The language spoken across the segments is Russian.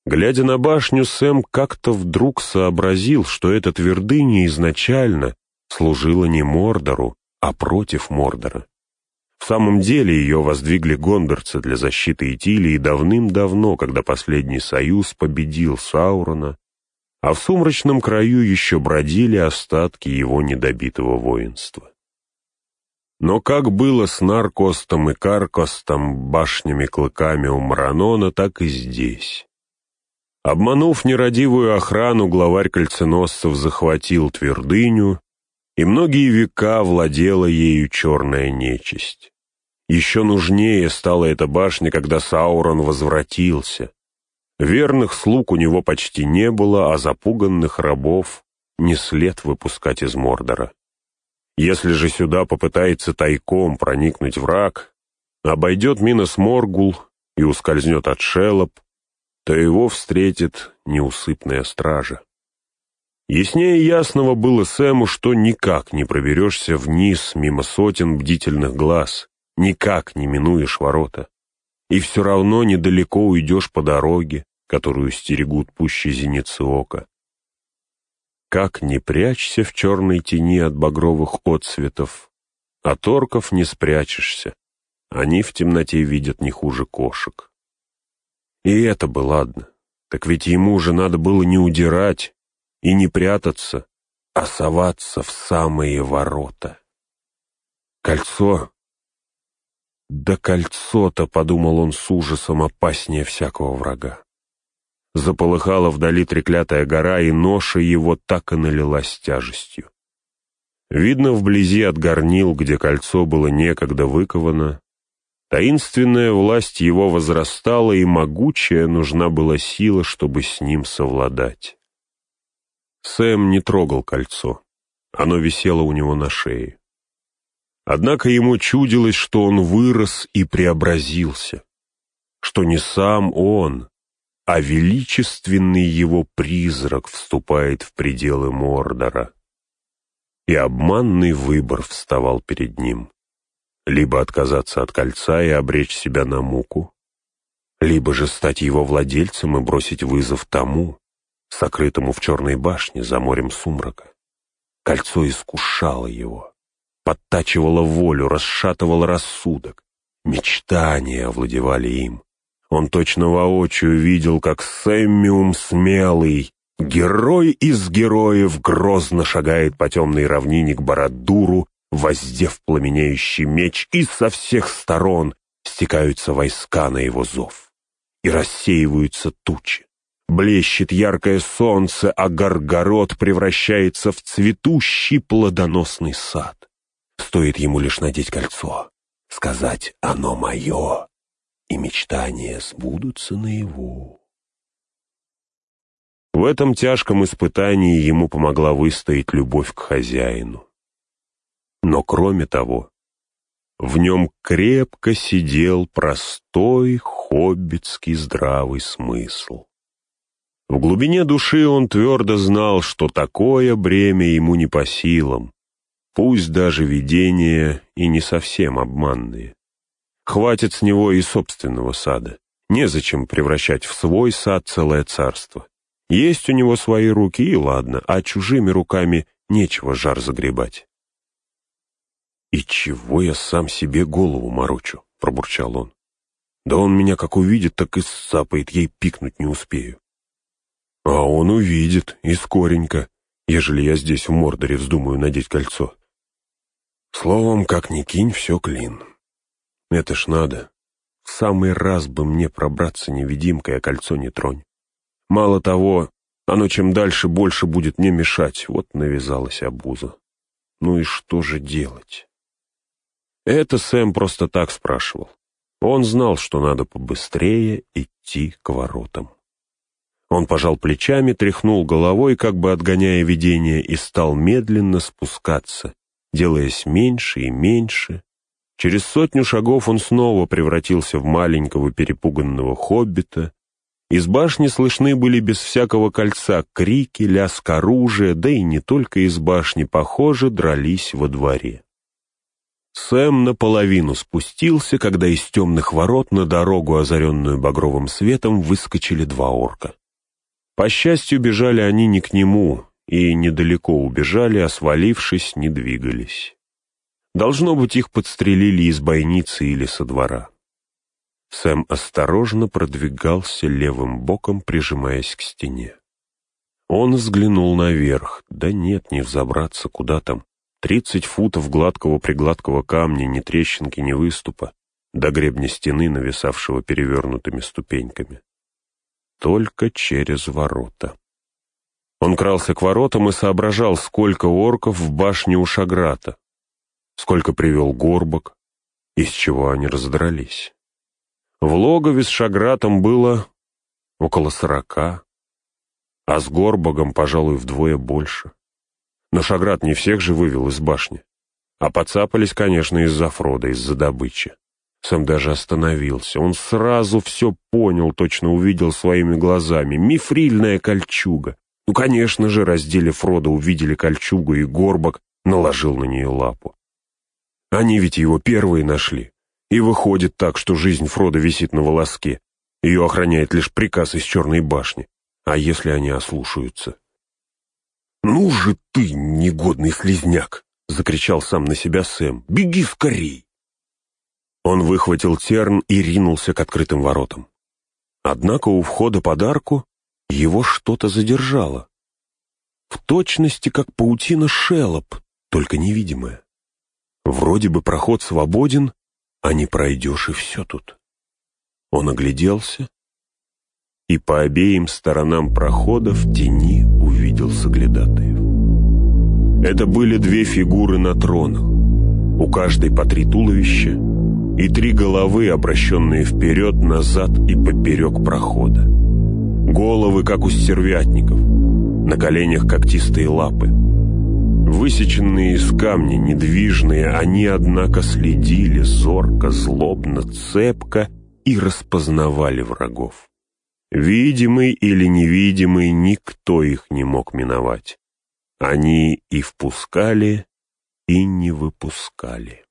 Глядя на башню, Сэм как-то вдруг сообразил, что эта твердыня изначально служила не Мордору, а против Мордора. В самом деле ее воздвигли гондорцы для защиты Итилии давным-давно, когда последний союз победил Саурона, а в сумрачном краю еще бродили остатки его недобитого воинства. Но как было с Наркостом и Каркостом, башнями-клыками у Маранона, так и здесь. Обманув нерадивую охрану, главарь кольценосцев захватил твердыню, и многие века владела ею черная нечисть. Еще нужнее стала эта башня, когда Саурон возвратился. Верных слуг у него почти не было, а запуганных рабов не след выпускать из Мордора. Если же сюда попытается тайком проникнуть враг, обойдет Минос Моргул и ускользнет от Шелоп, то его встретит неусыпная стража. Яснее ясного было Сэму, что никак не проберешься вниз мимо сотен бдительных глаз, никак не минуешь ворота, и все равно недалеко уйдешь по дороге, которую стерегут пуще зеницы ока. Как ни прячься в черной тени от багровых отсветов, от орков не спрячешься, они в темноте видят не хуже кошек. И это бы ладно, так ведь ему же надо было не удирать и не прятаться, а соваться в самые ворота. Кольцо? Да кольцо-то, подумал он с ужасом, опаснее всякого врага. Заполыхала вдали треклятая гора, и ноша его так и налилась тяжестью. Видно, вблизи от горнил, где кольцо было некогда выковано, таинственная власть его возрастала, и могучая нужна была сила, чтобы с ним совладать. Сэм не трогал кольцо, оно висело у него на шее. Однако ему чудилось, что он вырос и преобразился, что не сам он, а величественный его призрак вступает в пределы Мордора. И обманный выбор вставал перед ним. Либо отказаться от кольца и обречь себя на муку, либо же стать его владельцем и бросить вызов тому, сокрытому в черной башне за морем сумрака. Кольцо искушало его, подтачивало волю, расшатывало рассудок. Мечтания овладевали им. Он точно воочию видел, как Сэммиум Смелый, герой из героев, грозно шагает по темной равнине к Барад-дуру, воздев пламенеющий меч, и со всех сторон стекаются войска на его зов. И рассеиваются тучи. Блещет яркое солнце, а Гаргород превращается в цветущий плодоносный сад. Стоит ему лишь надеть кольцо, сказать «оно мое», и мечтания сбудутся наяву. В этом тяжком испытании ему помогла выстоять любовь к хозяину. Но кроме того, в нем крепко сидел простой хоббитский здравый смысл. В глубине души он твердо знал, что такое бремя ему не по силам, пусть даже видения и не совсем обманные. Хватит с него и собственного сада, незачем превращать в свой сад целое царство. Есть у него свои руки, и ладно, а чужими руками нечего жар загребать. «И чего я сам себе голову морочу?» — пробурчал он. «Да он меня как увидит, так и сцапает, ей пикнуть не успею». «А он увидит, и скоренько, ежели я здесь в Мордоре вздумаю надеть кольцо. Словом, как ни кинь, все клин. Это ж надо. В самый раз бы мне пробраться невидимкой, а кольцо не тронь. Мало того, оно чем дальше больше будет мне мешать, вот навязалась обуза. Ну и что же делать?» Это Сэм просто так спрашивал. Он знал, что надо побыстрее идти к воротам. Он пожал плечами, тряхнул головой, как бы отгоняя видение, и стал медленно спускаться, делаясь меньше и меньше. Через 100 шагов он снова превратился в маленького перепуганного хоббита. Из башни слышны были без всякого кольца крики, лязг оружия, да и не только из башни, похоже, дрались во дворе. Сэм наполовину спустился, когда из темных ворот на дорогу, озаренную багровым светом, выскочили два орка. По счастью, бежали они не к нему, и недалеко убежали, а свалившись, не двигались. Должно быть, их подстрелили из бойницы или со двора. Сэм осторожно продвигался левым боком, прижимаясь к стене. Он взглянул наверх. Да нет, не взобраться, куда там. 30 футов гладкого-пригладкого камня, ни трещинки, ни выступа, до гребня стены, нависавшего перевернутыми ступеньками. Только через ворота. Он крался к воротам и соображал, сколько орков в башне у Шаграта, сколько привел горбок, из чего они раздрались. В логове с Шагратом было около 40, а с горбогом, пожалуй, вдвое больше. Но Шаграт не всех же вывел из башни. А подцапались, конечно, из-за Фрода, из-за добычи. Сэм даже остановился. Он сразу все понял, точно увидел своими глазами. Мифрильная кольчуга. Ну, конечно же, раздели Фрода, увидели кольчугу, и горбок наложил на нее лапу. Они ведь его первые нашли. И выходит так, что жизнь Фрода висит на волоске. Ее охраняет лишь приказ из Черной башни. А если они ослушаются? «Ну же ты, негодный слизняк!» — закричал сам на себя Сэм. «Беги скорей!» Он выхватил терн и ринулся к открытым воротам. Однако у входа под арку его что-то задержало. В точности, как паутина Шелоп, только невидимая. Вроде бы проход свободен, а не пройдешь, и все тут. Он огляделся и по обеим сторонам прохода в тени увидел соглядатаев. Это были две фигуры на тронах, у каждой по 3 туловища и 3 головы, обращенные вперед, назад и поперек прохода. Головы, как у стервятников, на коленях когтистые лапы. Высеченные из камня, недвижные, они, однако, следили зорко, злобно, цепко и распознавали врагов. Видимый или невидимый, никто их не мог миновать. Они и впускали, и не выпускали.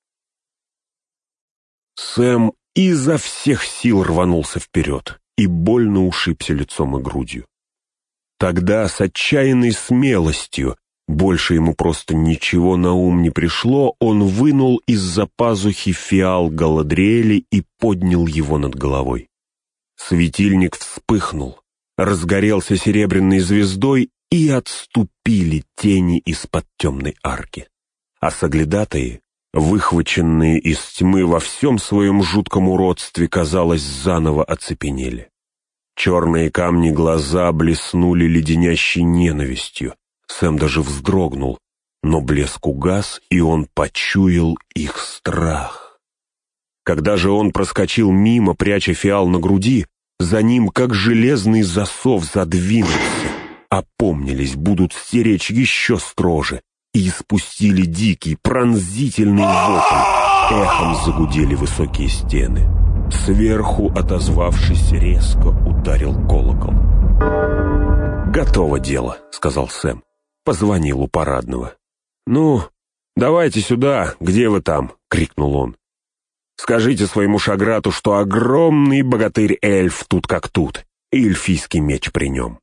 Сэм изо всех сил рванулся вперед и больно ушибся лицом и грудью. Тогда с отчаянной смелостью, больше ему просто ничего на ум не пришло, он вынул из-за пазухи фиал Галадриэли и поднял его над головой. Светильник вспыхнул, разгорелся серебряной звездой, и отступили тени из-под темной арки. А соглядатаи, выхваченные из тьмы во всем своем жутком уродстве, казалось, заново оцепенели. Черные камни глаза блеснули леденящей ненавистью. Сэм даже вздрогнул, но блеск угас, и он почуял их страх. Когда же он проскочил мимо, пряча фиал на груди, за ним, как железный засов, задвинулся. Опомнились, будут стеречь еще строже, и испустили дикий, пронзительный вопль. Эхом загудели высокие стены. Сверху, отозвавшись, резко ударил колокол. «Готово дело», — сказал Сэм. Позвонил у парадного. «Ну, давайте сюда, где вы там?» — крикнул он. «Скажите своему Шаграту, что огромный богатырь-эльф тут как тут, и эльфийский меч при нем».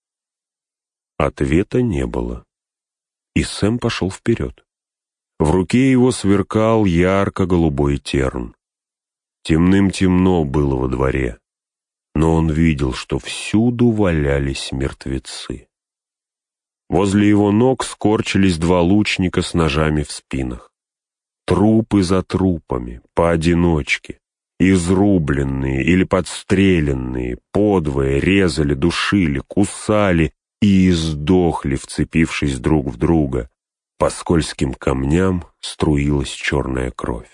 Ответа не было, и Сэм пошел вперед. В руке его сверкал ярко-голубой терн. Темным-темно было во дворе, но он видел, что всюду валялись мертвецы. Возле его ног скорчились 2 лучника с ножами в спинах. Трупы за трупами, поодиночке, изрубленные или подстреленные, подвое резали, душили, кусали и издохли, вцепившись друг в друга. По скользким камням струилась черная кровь.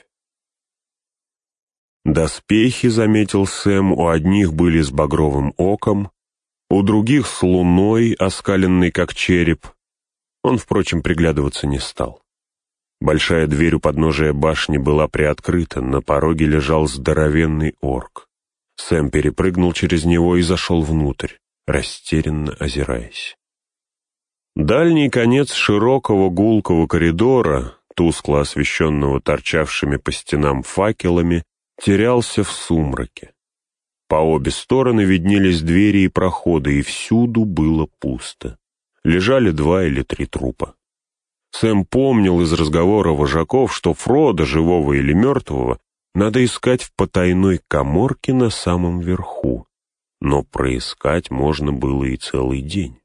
Доспехи, заметил Сэм, у одних были с багровым оком, у других с луной, оскаленной как череп. Он, впрочем, приглядываться не стал. Большая дверь у подножия башни была приоткрыта, на пороге лежал здоровенный орк. Сэм перепрыгнул через него и зашел внутрь, растерянно озираясь. Дальний конец широкого гулкого коридора, тускло освещенного торчавшими по стенам факелами, терялся в сумраке. По обе стороны виднелись двери и проходы, и всюду было пусто. Лежали 2 или 3 трупа. Сэм помнил из разговора вожаков, что Фродо, живого или мертвого, надо искать в потайной каморке на самом верху, но проискать можно было и целый день.